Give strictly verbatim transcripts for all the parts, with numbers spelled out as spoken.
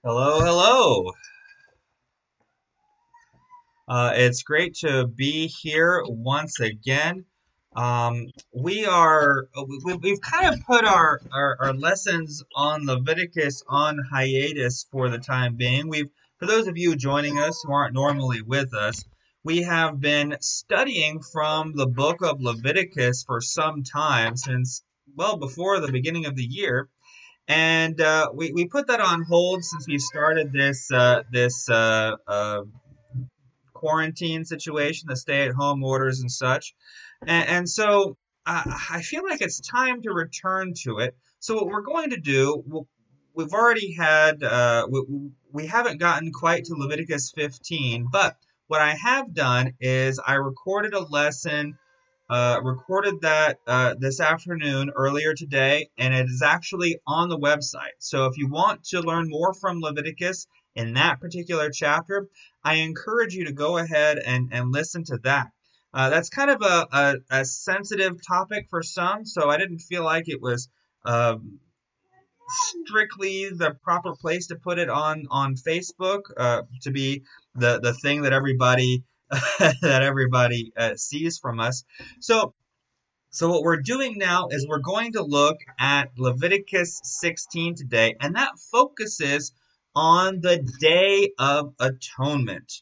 Hello, hello. Uh, it's great to be here once again. Um, we are we, we've kind of put our, our our lessons on Leviticus on hiatus for the time being. We've For those of you joining us who aren't normally with us, we have been studying from the book of Leviticus for some time, since well before the beginning of the year. And uh, we, we put that on hold since we started this uh, this uh, uh, quarantine situation, the stay-at-home orders and such. And, and so uh, I feel like it's time to return to it. So what we're going to do, we'll, we've already had, uh, we, we haven't gotten quite to Leviticus fifteen, but what I have done is I recorded a lesson, uh, recorded that uh, this afternoon earlier today, and it is actually on the website. So if you want to learn more from Leviticus in that particular chapter, I encourage you to go ahead and, and listen to that. Uh, that's kind of a, a, a sensitive topic for some, so I didn't feel like it was um, strictly the proper place to put it on on Facebook uh, to be the the thing that everybody that everybody uh, sees from us. So so what we're doing now is we're going to look at Leviticus sixteen today, and that focuses on the Day of Atonement.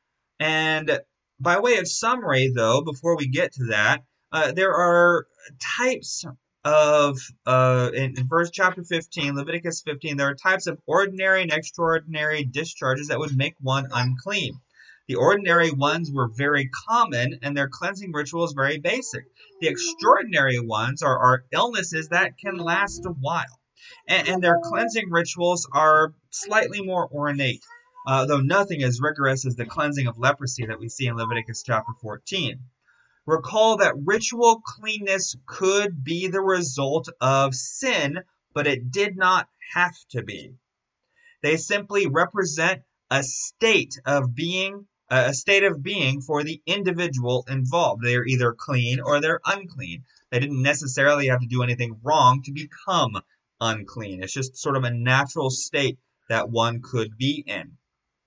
And by way of summary, though, before we get to that, uh, there are types of, uh, in, in verse chapter fifteen, Leviticus fifteen, there are types of ordinary and extraordinary discharges that would make one unclean. The ordinary ones were very common, and their cleansing ritual is very basic. The extraordinary ones are, are illnesses that can last a while, and, and their cleansing rituals are slightly more ornate. Uh, though nothing as rigorous as the cleansing of leprosy that we see in Leviticus chapter fourteen. Recall that ritual cleanness could be the result of sin, but it did not have to be. They simply represent a state of being, uh, a state of being for the individual involved. They are either clean or they're unclean. They didn't necessarily have to do anything wrong to become unclean. It's just sort of a natural state that one could be in.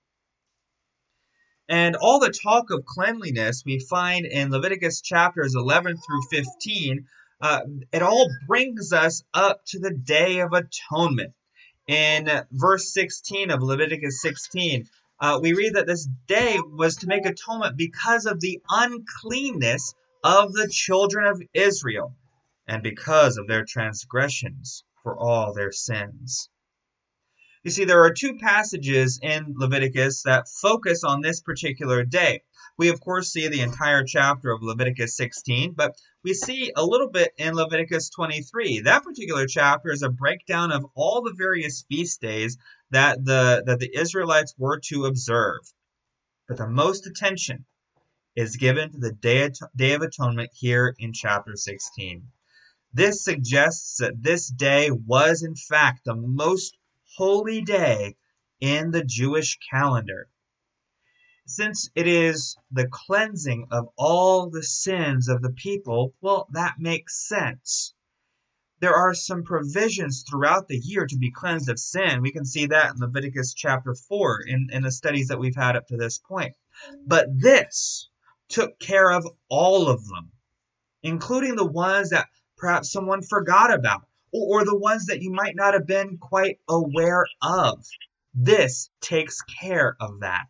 And all the talk of cleanliness we find in Leviticus chapters eleven through fifteen, uh, it all brings us up to the Day of Atonement. In verse sixteen of Leviticus sixteen, uh, we read that this day was to make atonement because of the uncleanness of the children of Israel, and because of their transgressions for all their sins. You see, there are two passages in Leviticus that focus on this particular day. We, of course, see the entire chapter of Leviticus sixteen, but we see a little bit in Leviticus twenty-three. That particular chapter is a breakdown of all the various feast days that the, that the Israelites were to observe. But the most attention is given to the Day, Day of Atonement here in chapter sixteen. This suggests that this day was, in fact, the most holy day in the Jewish calendar. Since it is the cleansing of all the sins of the people, well, that makes sense. There are some provisions throughout the year to be cleansed of sin. We can see that in Leviticus chapter four in, in the studies that we've had up to this point. But this took care of all of them, including the ones that perhaps someone forgot about, or the ones that you might not have been quite aware of. This takes care of that.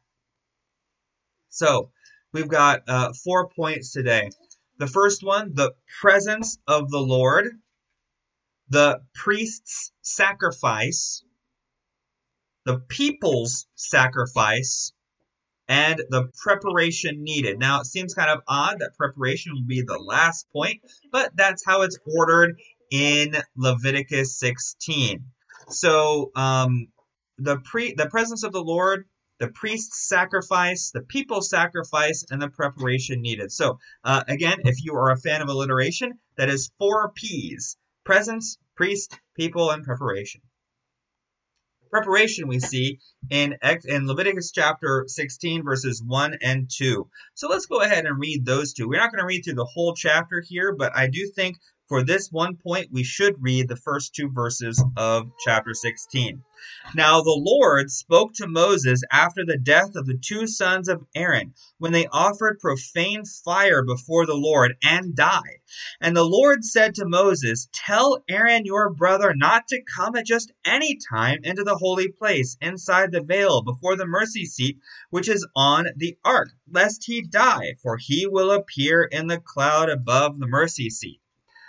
So, we've got uh, four points today. The first one, the presence of the Lord, the priest's sacrifice, the people's sacrifice, and the preparation needed. Now, it seems kind of odd that preparation would be the last point, but that's how it's ordered in Leviticus sixteen. So um, the pre the presence of the Lord, the priest's sacrifice, the people's sacrifice, and the preparation needed. So uh, again, if you are a fan of alliteration, that is four P's: presence, priest, people, and preparation. Preparation we see in, in Leviticus chapter sixteen, verses one and two. So let's go ahead and read those two. We're not going to read through the whole chapter here, but I do think For this one point, we should read the first two verses of chapter sixteen. Now the Lord spoke to Moses after the death of the two sons of Aaron, when they offered profane fire before the Lord and died. And the Lord said to Moses, Tell Aaron your brother not to come at just any time into the holy place inside the veil before the mercy seat which is on the ark, lest he die, for he will appear in the cloud above the mercy seat.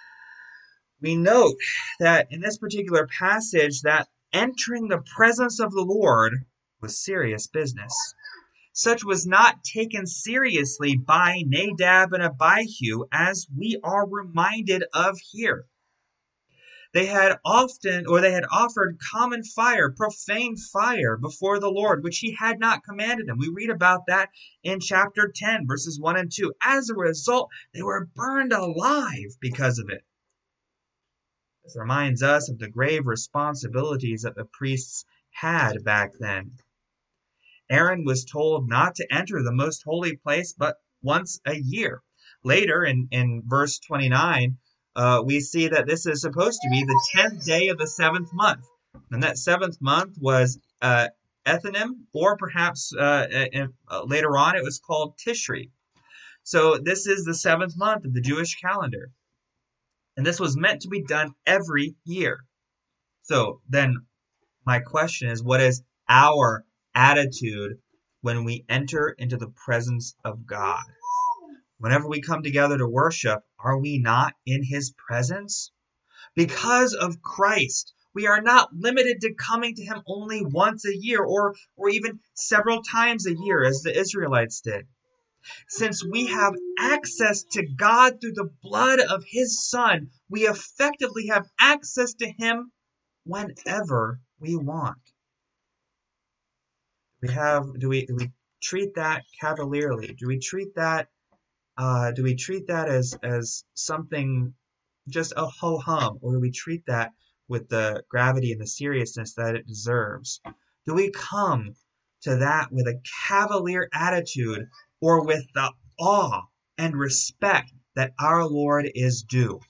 We note that in this particular passage that entering the presence of the Lord was serious business. Such was not taken seriously by Nadab and Abihu, as we are reminded of here. They had often, or they had offered common fire, profane fire before the Lord, which he had not commanded them. We read about that in chapter ten, verses one and two. As a result, they were burned alive because of it. This reminds us of the grave responsibilities that the priests had back then. Aaron was told not to enter the most holy place but once a year. Later, in, in verse twenty-nine, uh, we see that this is supposed to be the tenth day of the seventh month. And that seventh month was uh, Ethanim, or perhaps uh, uh, later on it was called Tishri. So this is the seventh month of the Jewish calendar. And this was meant to be done every year. So then my question is, what is our attitude when we enter into the presence of God? Whenever we come together to worship, are we not in his presence? Because of Christ, we are not limited to coming to him only once a year or, or even several times a year as the Israelites did. Since we have access to God through the blood of his Son, we effectively have access to him whenever we want. We have, do we, do we treat that cavalierly? Do we treat that, uh, do we treat that as, as something just a ho-hum? Or do we treat that with the gravity and the seriousness that it deserves? Do we come to that with a cavalier attitude, or with the awe and respect that our Lord is due?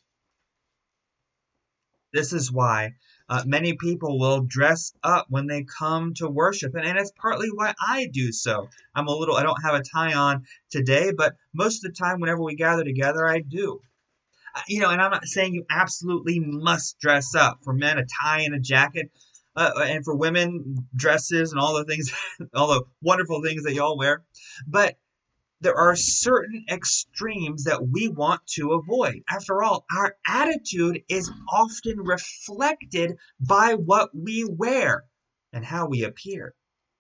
This is why uh, many people will dress up when they come to worship, and, and it's partly why I do so. I'm a little, I don't have a tie on today, but most of the time whenever we gather together, I do. Uh, you know, and I'm not saying you absolutely must dress up. For men, a tie and a jacket, uh, and for women, dresses and all the things, all the wonderful things that y'all wear. But there are certain extremes that we want to avoid. After all, our attitude is often reflected by what we wear and how we appear.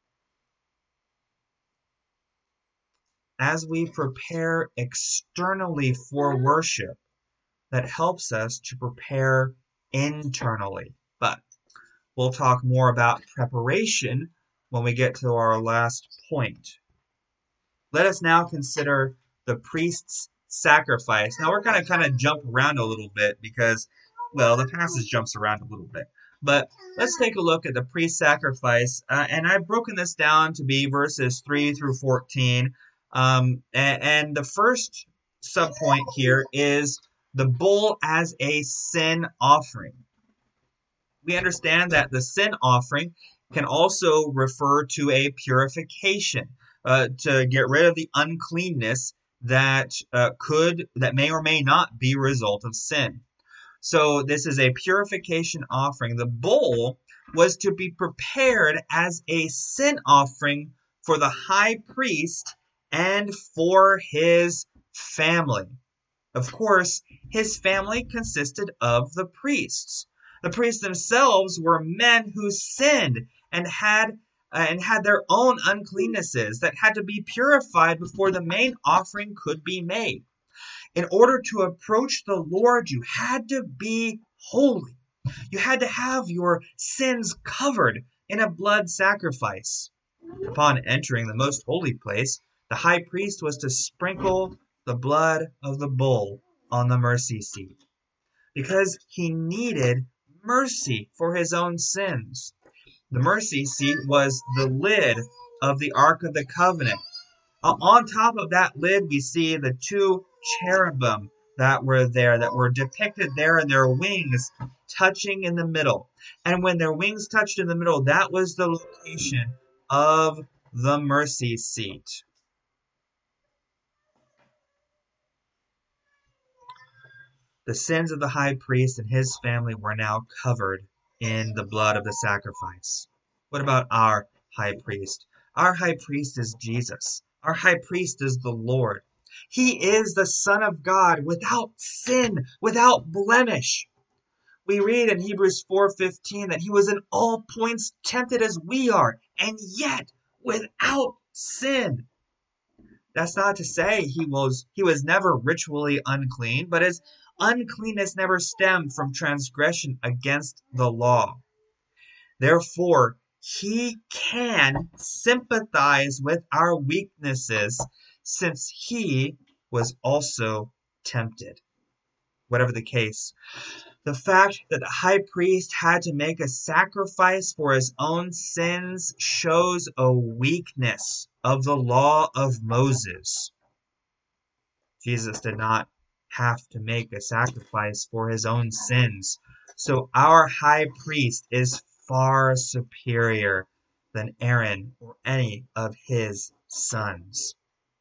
As we prepare externally for worship, that helps us to prepare internally. But we'll talk more about preparation when we get to our last point. Let us now consider the priest's sacrifice. Now we're going to kind of jump around a little bit because, well, the passage jumps around a little bit. But let's take a look at the priest's sacrifice. Uh, and I've broken this down to be verses three through fourteen. Um, and, and the first subpoint here is the bull as a sin offering. We understand that the sin offering can also refer to a purification. Uh, to get rid of the uncleanness that uh, could, that may or may not be a result of sin. So this is a purification offering. The bull was to be prepared as a sin offering for the high priest and for his family. Of course, his family consisted of the priests. The priests themselves were men who sinned and had Uh, and had their own uncleannesses that had to be purified before the main offering could be made. In order to approach the Lord, you had to be holy. You had to have your sins covered in a blood sacrifice. Upon entering the most holy place, the high priest was to sprinkle the blood of the bull on the mercy seat, because he needed mercy for his own sins. The mercy seat was the lid of the Ark of the Covenant. Uh, on top of that lid, we see the two cherubim that were there, that were depicted there, and their wings touching in the middle. And when their wings touched in the middle, that was the location of the mercy seat. The sins of the high priest and his family were now covered in the blood of the sacrifice. What about our high priest? Our high priest is Jesus. Our high priest is the Lord. He is the Son of God without sin, without blemish. We read in Hebrews four fifteen that he was in all points tempted as we are, and yet without sin. That's not to say he was he was never ritually unclean, but his uncleanness never stemmed from transgression against the law. Therefore, he can sympathize with our weaknesses since he was also tempted. Whatever the case, the fact that the high priest had to make a sacrifice for his own sins shows a weakness of the law of Moses. Jesus did not have to make a sacrifice for his own sins. So our high priest is far superior than Aaron or any of his sons.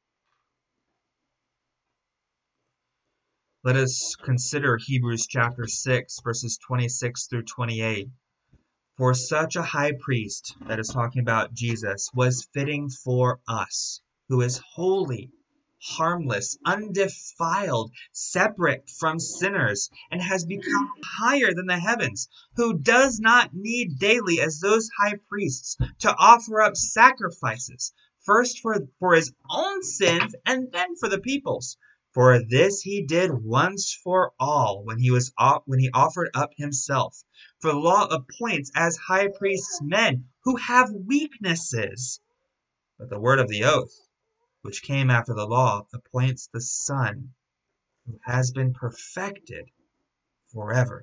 Let us consider Hebrews chapter six, verses twenty-six through twenty-eight. For such a high priest, that is talking about Jesus, was fitting for us, who is holy, harmless, undefiled, separate from sinners, and has become higher than the heavens, who does not need daily, as those high priests, to offer up sacrifices, first for, for his own sins and then for the people's. For this he did once for all when he was when he offered up himself. For the law appoints as high priests men who have weaknesses. But the word of the oath, which came after the law, appoints the Son, who has been perfected forever.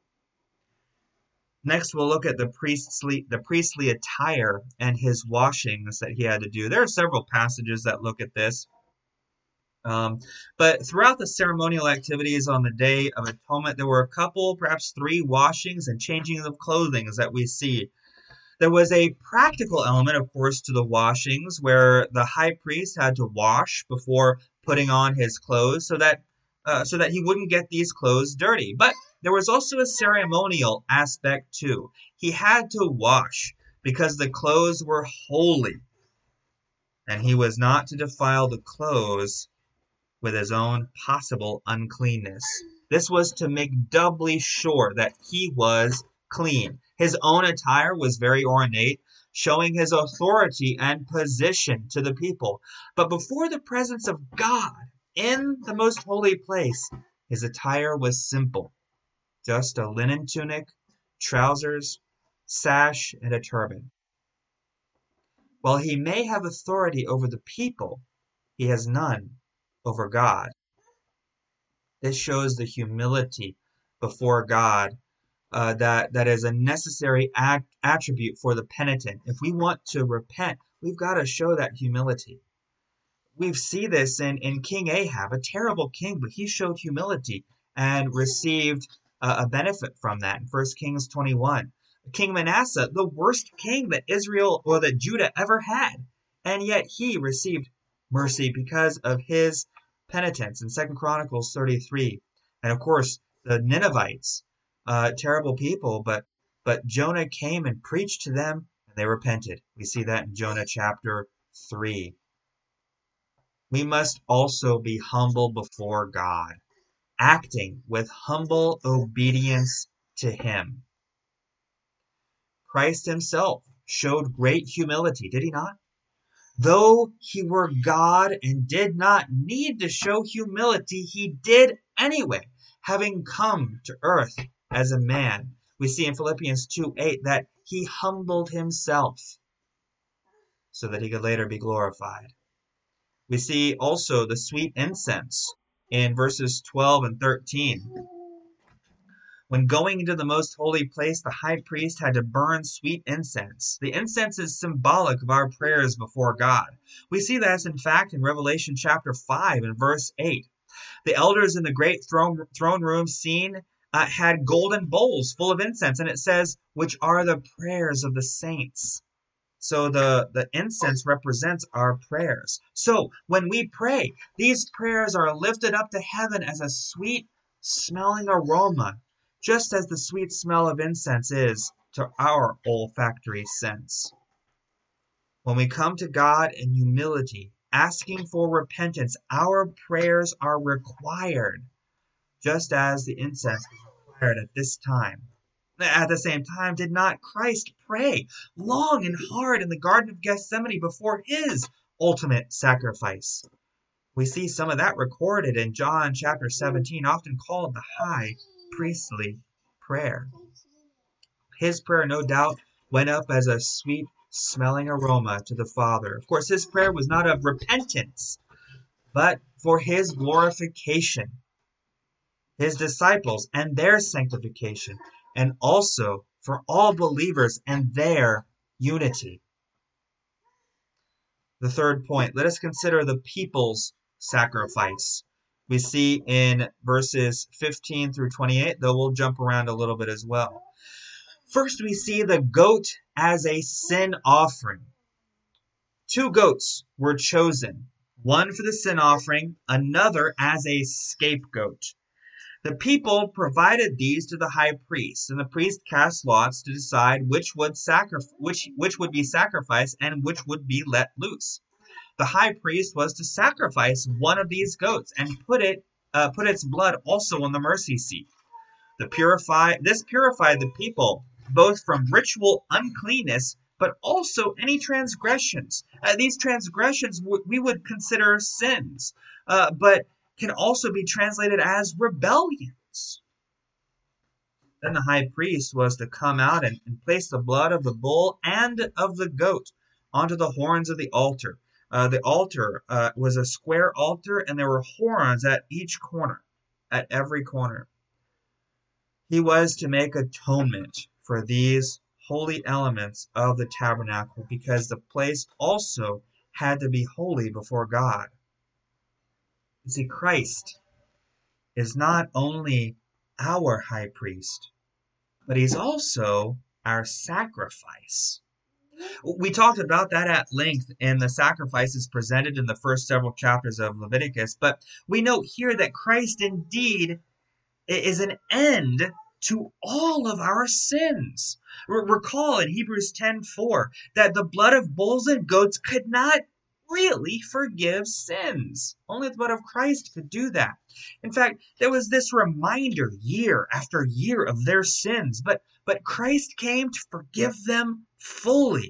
Next, we'll look at the priestly the priestly attire and his washings that he had to do. There are several passages that look at this. Um, but throughout the ceremonial activities on the Day of Atonement, there were a couple, perhaps three washings and changing of clothing that we see. There was a practical element, of course, to the washings, where the high priest had to wash before putting on his clothes so that uh, so that he wouldn't get these clothes dirty. But there was also a ceremonial aspect too. He had to wash because the clothes were holy, and he was not to defile the clothes with his own possible uncleanness. This was to make doubly sure that he was clean. His own attire was very ornate, showing his authority and position to the people. But before the presence of God in the most holy place, his attire was simple. Just a linen tunic, trousers, sash, and a turban. While he may have authority over the people, he has none over God. This shows the humility before God uh, that, that is a necessary act, attribute for the penitent. If we want to repent, we've got to show that humility. We see this in, in King Ahab, a terrible king, but he showed humility and received uh, a benefit from that in First Kings twenty-one. King Manasseh, the worst king that Israel or that Judah ever had, and yet he received mercy because of his penitence in Second Chronicles thirty-three. And of course, the Ninevites, uh, terrible people, but but Jonah came and preached to them, and they repented. We see that in Jonah chapter three. We must also be humble before God, acting with humble obedience to him. Christ himself showed great humility, did he not? Though he were God and did not need to show humility, he did anyway, having come to earth as a man. We see in Philippians two eight that he humbled himself so that he could later be glorified. We see also the sweet incense in verses twelve and thirteen. When going into the most holy place, the high priest had to burn sweet incense. The incense is symbolic of our prayers before God. We see that, in fact, in Revelation chapter five and verse eight. The elders in the great throne, throne room scene uh, had golden bowls full of incense, and it says, which are the prayers of the saints. So the, the incense represents our prayers. So when we pray, these prayers are lifted up to heaven as a sweet smelling aroma, just as the sweet smell of incense is to our olfactory sense. When we come to God in humility, asking for repentance, our prayers are required, just as the incense was required at this time. At the same time, did not Christ pray long and hard in the Garden of Gethsemane before his ultimate sacrifice? We see some of that recorded in John chapter seventeen, often called the high priestly prayer. His prayer, no doubt, went up as a sweet smelling aroma to the Father. Of course, his prayer was not of repentance, but for his glorification, his disciples and their sanctification, and also for all believers and their unity. The third point, let us consider the people's sacrifice. We see in verses fifteen through twenty-eight, though we'll jump around a little bit as well. First, we see the goat as a sin offering. Two goats were chosen, one for the sin offering, another as a scapegoat. The people provided these to the high priest, and the priest cast lots to decide which would sacrifice, which, which would be sacrificed and which would be let loose. The high priest was to sacrifice one of these goats and put it, uh, put its blood also on the mercy seat. The purify, this purified the people both from ritual uncleanness, but also any transgressions. Uh, these transgressions w- we would consider sins, uh, but can also be translated as rebellions. Then the high priest was to come out and, and place the blood of the bull and of the goat onto the horns of the altar. Uh, the altar uh, was a square altar, and there were horns at each corner, at every corner. He was to make atonement for these holy elements of the tabernacle, because the place also had to be holy before God. You see, Christ is not only our high priest, but he's also our sacrifice. We talked about that at length in the sacrifices presented in the first several chapters of Leviticus, but we note here that Christ indeed is an end to all of our sins. Recall in Hebrews ten four that the blood of bulls and goats could not really forgive sins. Only the blood of Christ could do that. In fact, there was this reminder year after year of their sins, but, but Christ came to forgive them fully.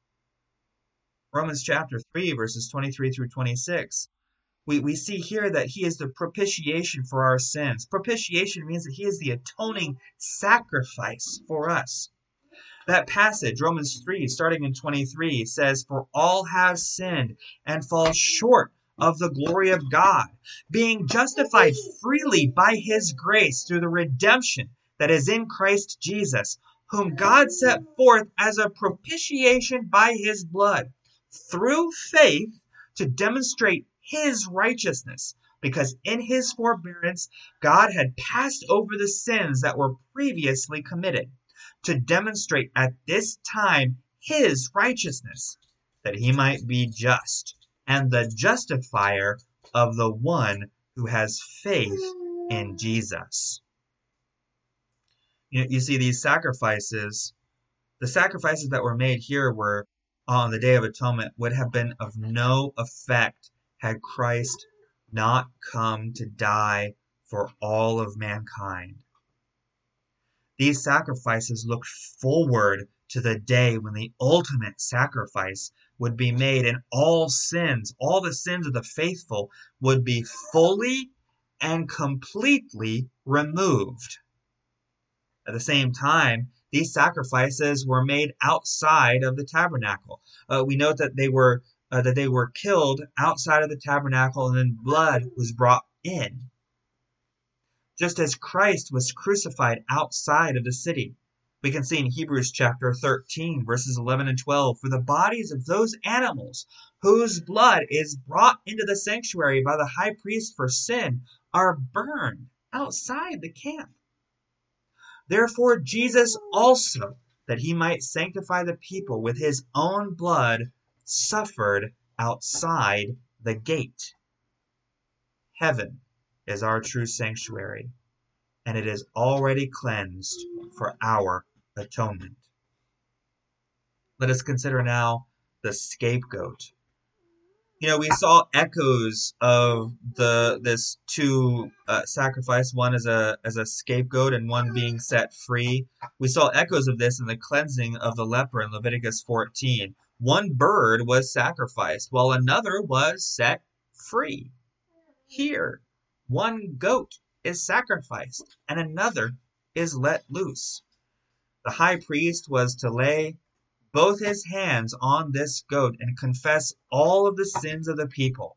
Romans chapter three, verses twenty-three through twenty-six. We, we see here that he is the propitiation for our sins. Propitiation means that he is the atoning sacrifice for us. That passage, Romans three, starting in twenty-three, says, "For all have sinned and fall short of the glory of God, being justified freely by his grace through the redemption that is in Christ Jesus, whom God set forth as a propitiation by his blood, through faith to demonstrate his righteousness, because in his forbearance God had passed over the sins that were previously committed, to demonstrate at this time his righteousness, that he might be just, and the justifier of the one who has faith in Jesus." You, you see, these sacrifices, the sacrifices that were made here were on the Day of Atonement, would have been of no effect had Christ not come to die for all of mankind. These sacrifices looked forward to the day when the ultimate sacrifice would be made, and all sins, all the sins of the faithful, would be fully and completely removed. At the same time, these sacrifices were made outside of the tabernacle. Uh, we note that they were uh, that they were killed outside of the tabernacle, and then blood was brought in. Just as Christ was crucified outside of the city, We can see in Hebrews chapter thirteen, verses eleven and twelve, for the bodies of those animals whose blood is brought into the sanctuary by the high priest for sin are burned outside the camp. Therefore Jesus also, that he might sanctify the people with his own blood, suffered outside the gate. Heaven is our true sanctuary, and it is already cleansed for our atonement. Let us consider now the scapegoat. You know, we saw echoes of the this two uh, sacrifice, one as a as a scapegoat and one being set free. We saw echoes of this in the cleansing of the leper in Leviticus fourteen. One bird was sacrificed, while another was set free. Here, one goat is sacrificed, and another is let loose. The high priest was to lay both his hands on this goat and confess all of the sins of the people.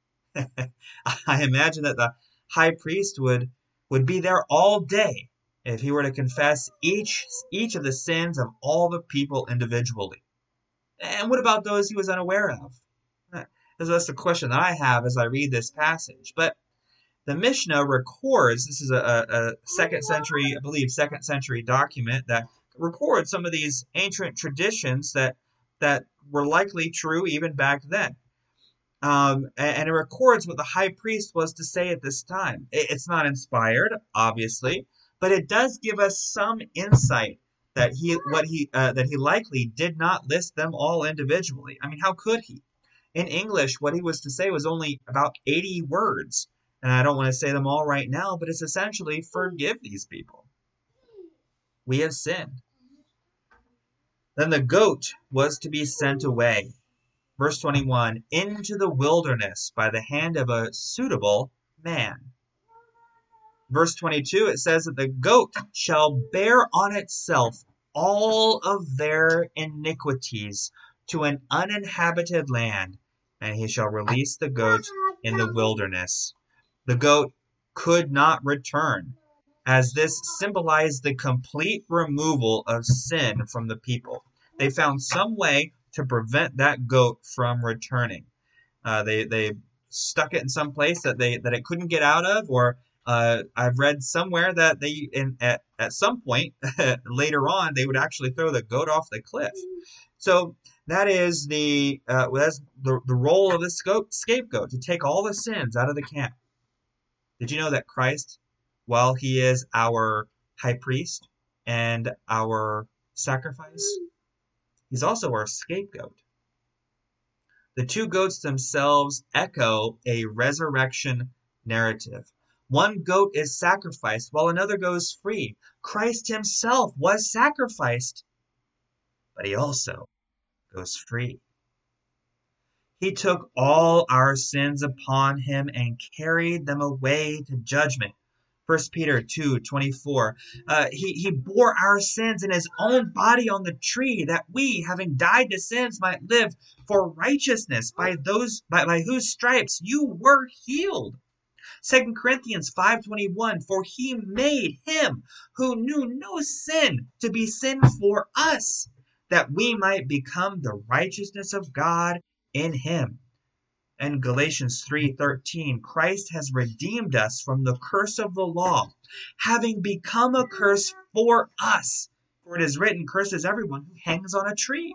I imagine that the high priest would, would be there all day if he were to confess each, each of the sins of all the people individually. And what about those he was unaware of? That's the question that I have as I read this passage. But the Mishnah records, this is a, a second century, I believe, second century document that records some of these ancient traditions that that were likely true even back then. Um, and, and it records what the high priest was to say at this time. It, it's not inspired, obviously, but it does give us some insight that he what he uh, that he likely did not list them all individually. I mean, how could he? In English, what he was to say was only about eighty words. And I don't want to say them all right now, but it's essentially, forgive these people. We have sinned. Then the goat was to be sent away. Verse twenty-one, into the wilderness by the hand of a suitable man. Verse twenty-two, it says that the goat shall bear on itself all of their iniquities to an uninhabited land, and he shall release the goat in the wilderness. The goat could not return, as this symbolized the complete removal of sin from the people. They found some way to prevent that goat from returning. Uh, they they stuck it in some place that they that it couldn't get out of, or uh, I've read somewhere that they in at at some point later on they would actually throw the goat off the cliff. So that is the uh, that's the the role of the scapegoat, to take all the sins out of the camp. Did you know that Christ, while he is our high priest and our sacrifice, he's also our scapegoat? The two goats themselves echo a resurrection narrative. One goat is sacrificed while another goes free. Christ himself was sacrificed, but he also goes free. He took all our sins upon him and carried them away to judgment. First Peter two twenty-four. Uh, he, he bore our sins in his own body on the tree, that we, having died to sins, might live for righteousness, by those by, by whose stripes you were healed. Second Corinthians five twenty-one. For he made him who knew no sin to be sin for us, that we might become the righteousness of God in him. And Galatians three thirteen, Christ has redeemed us from the curse of the law, having become a curse for us. For it is written, cursed is everyone who hangs on a tree.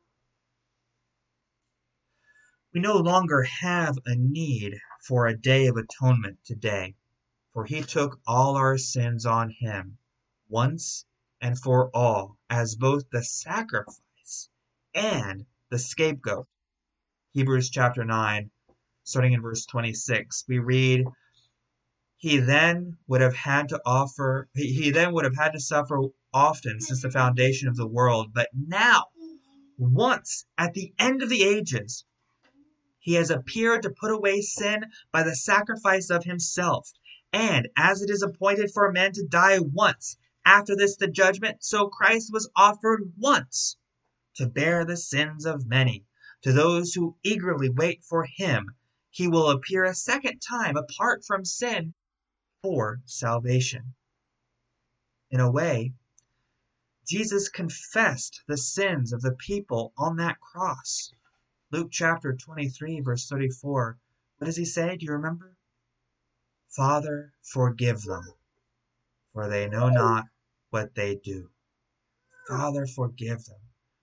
We no longer have a need for a day of atonement today, for he took all our sins on him, once and for all, as both the sacrifice and the scapegoat. Hebrews chapter nine, starting in verse twenty-six, we read, He then would have had to offer, he, he then would have had to suffer often since the foundation of the world, but now, once at the end of the ages, he has appeared to put away sin by the sacrifice of himself. And as it is appointed for men to die once, after this the judgment, so Christ was offered once to bear the sins of many. To those who eagerly wait for him, he will appear a second time apart from sin for salvation. In a way, Jesus confessed the sins of the people on that cross. Luke chapter twenty-three, verse thirty-four. What does he say? Do you remember? Father, forgive them, for they know not what they do. Father, forgive them.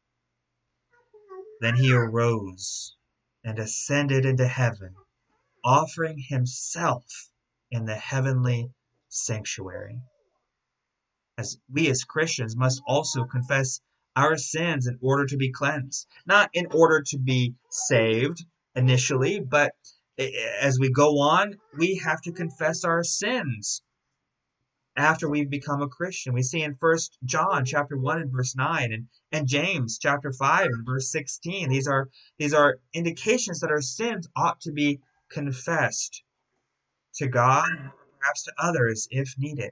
Then he arose and ascended into heaven, offering himself in the heavenly sanctuary. As we as Christians must also confess our sins in order to be cleansed. Not in order to be saved initially, but as we go on, we have to confess our sins after we've become a Christian. We see in First John chapter one and verse nine, and, and James chapter five and verse sixteen. These are these are indications that our sins ought to be confessed to God, perhaps to others if needed.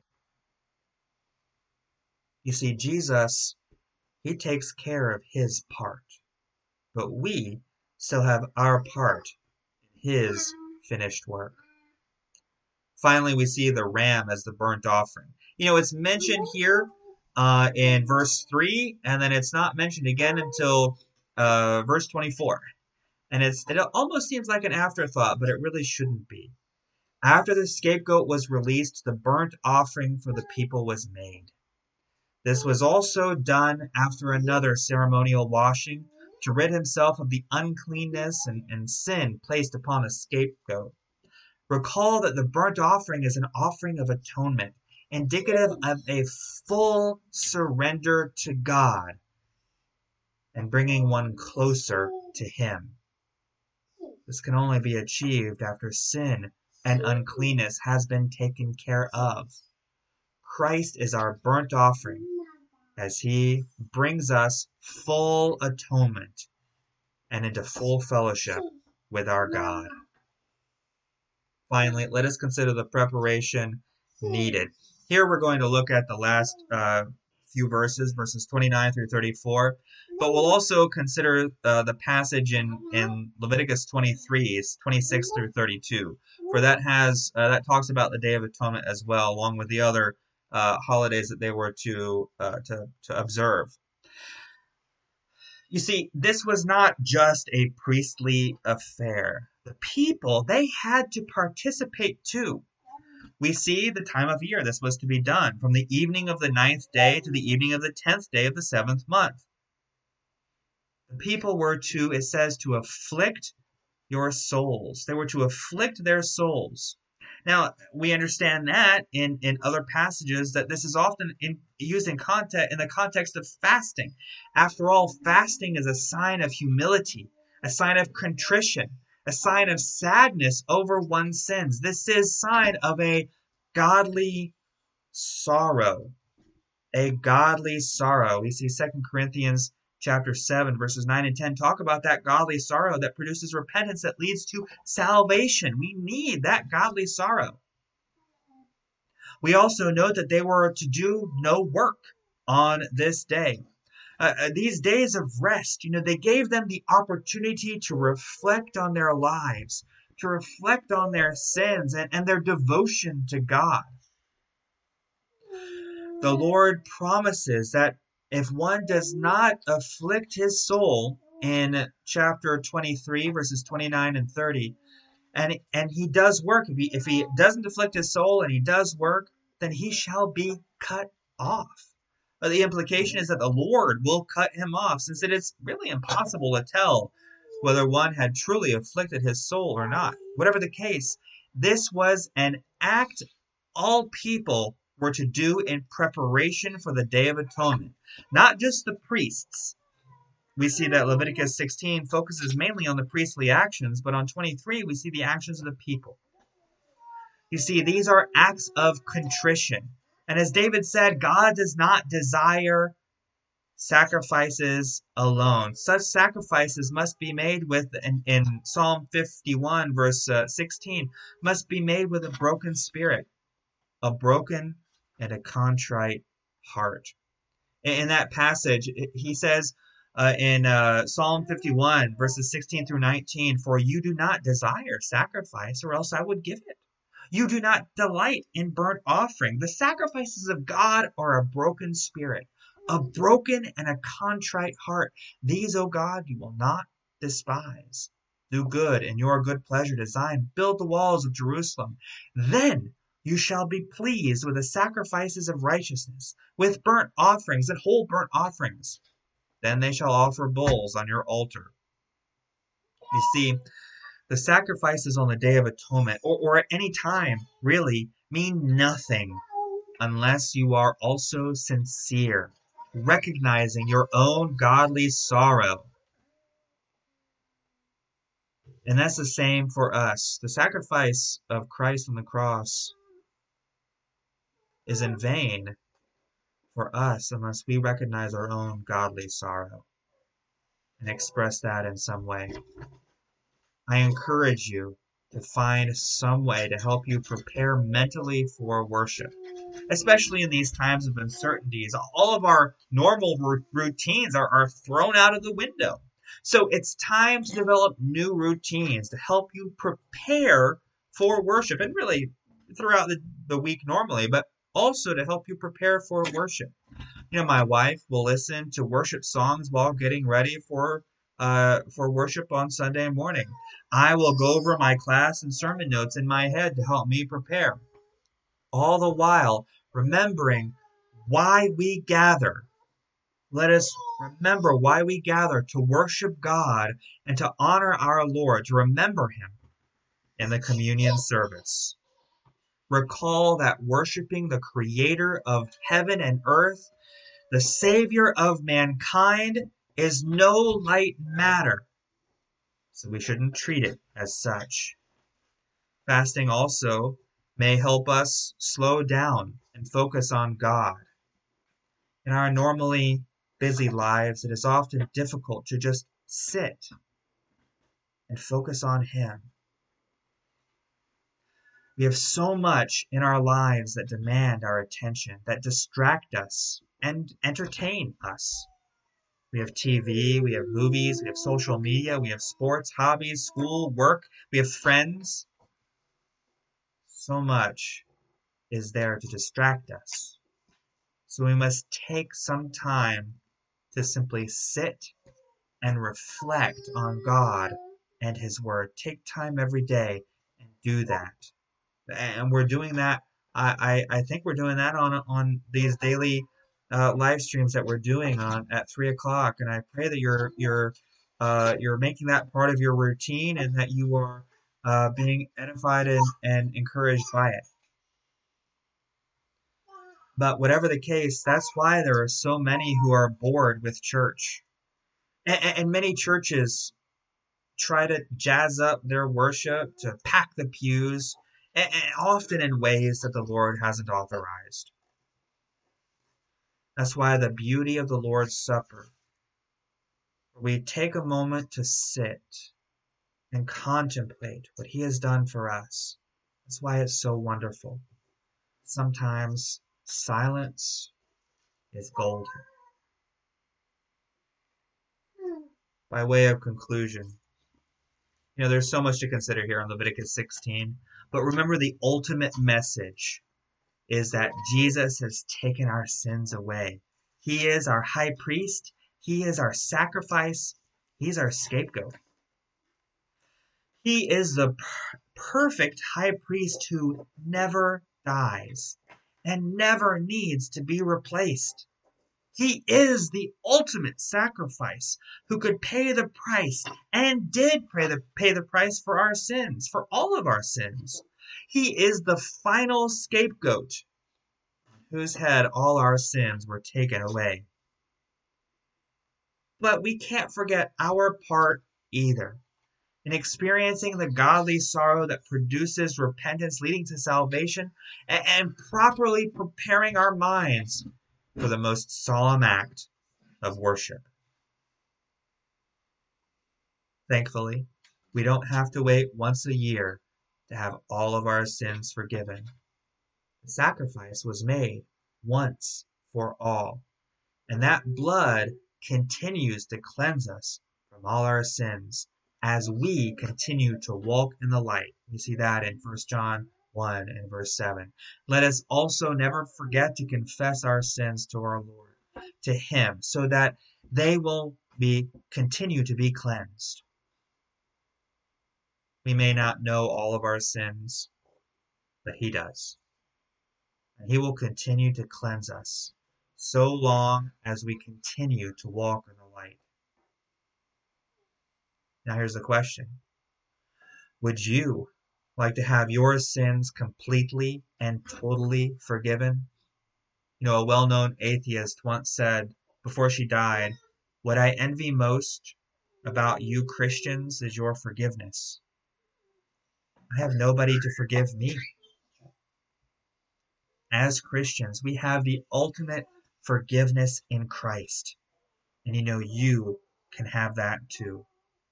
You see, Jesus, he takes care of his part, but we still have our part in his finished work. Finally, we see the ram as the burnt offering. You know, it's mentioned here uh, in verse three, and then it's not mentioned again until uh, verse twenty-four. And it's it almost seems like an afterthought, but it really shouldn't be. After the scapegoat was released, the burnt offering for the people was made. This was also done after another ceremonial washing to rid himself of the uncleanness and, and sin placed upon a scapegoat. Recall that the burnt offering is an offering of atonement, indicative of a full surrender to God and bringing one closer to him. This can only be achieved after sin and uncleanness has been taken care of. Christ is our burnt offering as he brings us full atonement and into full fellowship with our God. Finally, let us consider the preparation needed. Here we're going to look at the last uh, few verses, verses twenty-nine through thirty-four, but we'll also consider uh, the passage in, in Leviticus twenty-three, twenty-six through thirty-two, for that has uh, that talks about the Day of Atonement as well, along with the other uh, holidays that they were to uh, to to observe. You see, this was not just a priestly affair. The people, they had to participate too. We see the time of year this was to be done, from the evening of the ninth day to the evening of the tenth day of the seventh month. The people were to, it says, to afflict your souls. They were to afflict their souls. Now, we understand that in, in other passages that this is often in, used in, context, in the context of fasting. After all, fasting is a sign of humility, a sign of contrition, a sign of sadness over one's sins. This is a sign of a godly sorrow, a godly sorrow. We see Second Corinthians chapter seven, verses nine and ten talk about that godly sorrow that produces repentance that leads to salvation. We need that godly sorrow. We also note that they were to do no work on this day. Uh, these days of rest, you know, they gave them the opportunity to reflect on their lives, to reflect on their sins and, and their devotion to God. The Lord promises that if one does not afflict his soul in chapter twenty-three, verses twenty-nine and thirty, and, and he does work, if he, if he doesn't afflict his soul and he does work, then he shall be cut off. But the implication is that the Lord will cut him off, since it is really impossible to tell whether one had truly afflicted his soul or not. Whatever the case, this was an act all people were to do in preparation for the Day of Atonement. Not just the priests. We see that Leviticus sixteen focuses mainly on the priestly actions, but on twenty-three we see the actions of the people. You see, these are acts of contrition. And as David said, God does not desire sacrifices alone. Such sacrifices must be made with, in, in Psalm fifty-one, verse uh, sixteen, must be made with a broken spirit, a broken and a contrite heart. In, in that passage, he says uh, in uh, Psalm fifty-one, verses sixteen through nineteen, "For you do not desire sacrifice, or else I would give it. You do not delight in burnt offering. The sacrifices of God are a broken spirit, A broken and a contrite heart, these, O God, you will not despise. Do good in your good pleasure design. Build the walls of Jerusalem. Then you shall be pleased with the sacrifices of righteousness, with burnt offerings and whole burnt offerings. Then they shall offer bulls on your altar. You see, the sacrifices on the Day of Atonement, or, or at any time, really, mean nothing unless you are also sincere, recognizing your own godly sorrow. And that's the same for us. The sacrifice of Christ on the cross is in vain for us unless we recognize our own godly sorrow and express that in some way. I encourage you to find some way to help you prepare mentally for worship, especially in these times of uncertainties. All of our normal r- routines are, are thrown out of the window. So it's time to develop new routines to help you prepare for worship, and really throughout the, the week normally, but also to help you prepare for worship. You know, my wife will listen to worship songs while getting ready for uh, for worship on Sunday morning. I will go over my class and sermon notes in my head to help me prepare. All the while, remembering why we gather. Let us remember why we gather, to worship God and to honor our Lord, to remember Him in the communion service. Recall that worshiping the Creator of heaven and earth, the Savior of mankind, is no light matter, so we shouldn't treat it as such. Fasting also may help us slow down and focus on God. In our normally busy lives, it is often difficult to just sit and focus on Him. We have so much in our lives that demand our attention, that distract us and entertain us. We have T V, we have movies, we have social media, we have sports, hobbies, school, work, we have friends. So much is there to distract us. So we must take some time to simply sit and reflect on God and His Word. Take time every day and do that. And we're doing that. I, I, I think we're doing that on on these daily uh, live streams that we're doing on at three o'clock. And I pray that you're you're uh, you're making that part of your routine, and that you are uh, being edified and, and encouraged by it. But whatever the case, that's why there are so many who are bored with church. And, and many churches try to jazz up their worship, to pack the pews, and, and often in ways that the Lord hasn't authorized. That's why the beauty of the Lord's Supper, we take a moment to sit and contemplate what He has done for us. That's why it's so wonderful. Sometimes silence is golden. By way of conclusion, you know, there's so much to consider here in Leviticus sixteen, but remember, the ultimate message is that Jesus has taken our sins away. He is our high priest. He is our sacrifice. He's our scapegoat. He is the per- perfect high priest who never dies and never needs to be replaced. He is the ultimate sacrifice who could pay the price and did pay the, pay the price for our sins, for all of our sins. He is the final scapegoat on whose head all our sins were taken away. But we can't forget our part either in experiencing the godly sorrow that produces repentance leading to salvation, and, and properly preparing our minds for the most solemn act of worship. Thankfully, we don't have to wait once a year to have all of our sins forgiven. The sacrifice was made once for all, and that blood continues to cleanse us from all our sins as we continue to walk in the light. We see that in First John one and verse seven. Let us also never forget to confess our sins to our Lord, to him so that they will be continue to be cleansed. We may not know all of our sins, but he does. And he will continue to cleanse us so long as we continue to walk in the light. Now here's the question. Would you like to have your sins completely and totally forgiven? You know, a well-known atheist once said before she died, "What I envy most about you Christians is your forgiveness. I have nobody to forgive me." As Christians, we have the ultimate forgiveness in Christ. And you know, you can have that too.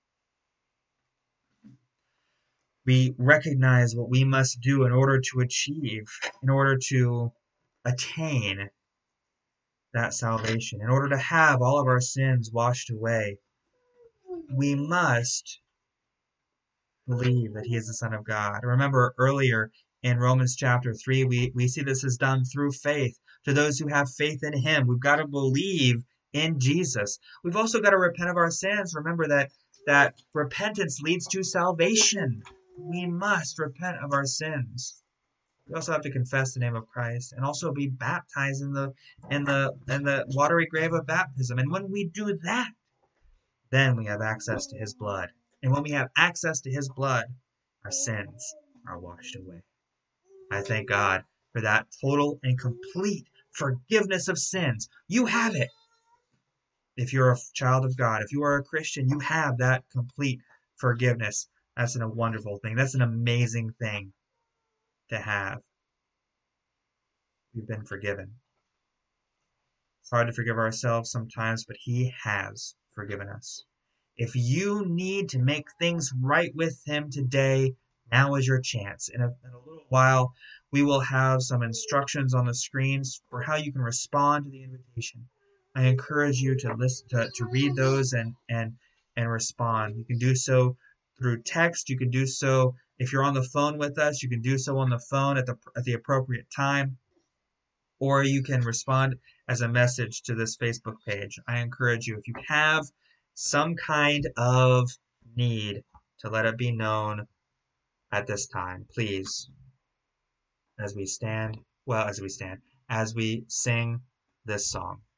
We recognize what we must do in order to achieve, in order to attain that salvation, in order to have all of our sins washed away. We must believe that he is the Son of God. Remember earlier in Romans chapter three, we, we see this is done through faith. To those who have faith in him, we've got to believe in Jesus. We've also got to repent of our sins. Remember that, that repentance leads to salvation. We must repent of our sins. We also have to confess the name of Christ and also be baptized in the in the in the watery grave of baptism. And when we do that, then we have access to his blood. And when we have access to his blood, our sins are washed away. I thank God for that total and complete forgiveness of sins. You have it. If you're a child of God, if you are a Christian, you have that complete forgiveness. That's a wonderful thing. That's an amazing thing to have. We've been forgiven. It's hard to forgive ourselves sometimes, but he has forgiven us. If you need to make things right with him today, now is your chance. In a, in a little while, we will have some instructions on the screens for how you can respond to the invitation. I encourage you to listen to, to read those and, and, and respond. You can do so through text. You can do so if you're on the phone with us. You can do so on the phone at the at the appropriate time. Or you can respond as a message to this Facebook page. I encourage you, if you have some kind of need, to let it be known at this time. Please, as we stand, well, as we stand, as we sing this song.